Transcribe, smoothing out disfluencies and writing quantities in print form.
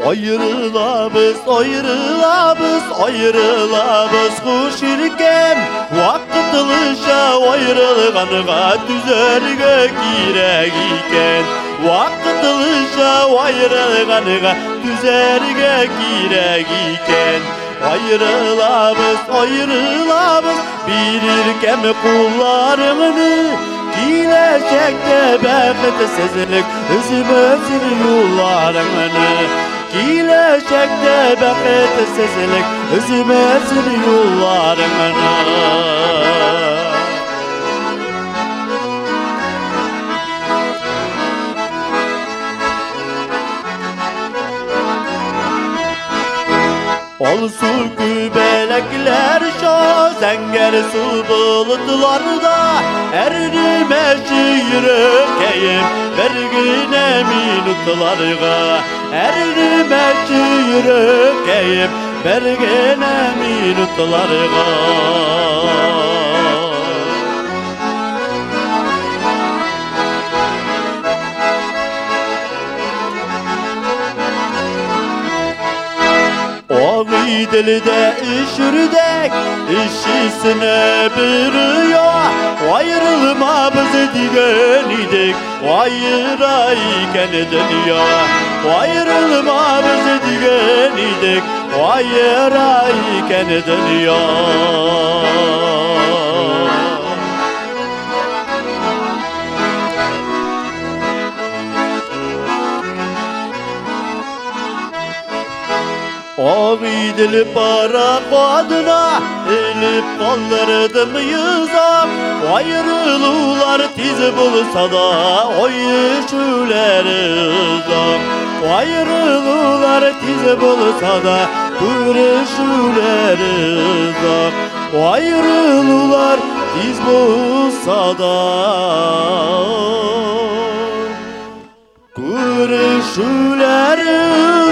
Ayrılabız, ayrılabız, ayrılabız kuşirken Vakıtılışa ayrılganıga düzerge girek iken Vakıtılışa ayrılganıga düzerge girek iken Ayrılabız, ayrılabız birirken kullarını Gelecekte bəxtsizlik üzümüzün yollarını Gelecekte bəxtsizlik üzümüzün yollarını Ol su kübelekler şazenger su bulutlarda Erimeşi yüreğim vergine minutlarga Erimeşi yüreğim vergine minutlarga Oği dilde üşürdek, işisine bir rüya Ayrılma bizi digen idik, ayrayken dünya Ayrılma bizi digen idik, ayrayken dünya Oği dili para kadına elip kaldırdım yüzem Ayrılılar tiz bulsa da o işüleri uzak Ayrılılar tiz bulsa da görüşüleri uzak Ayrılılar tiz bulsa da görüşüleri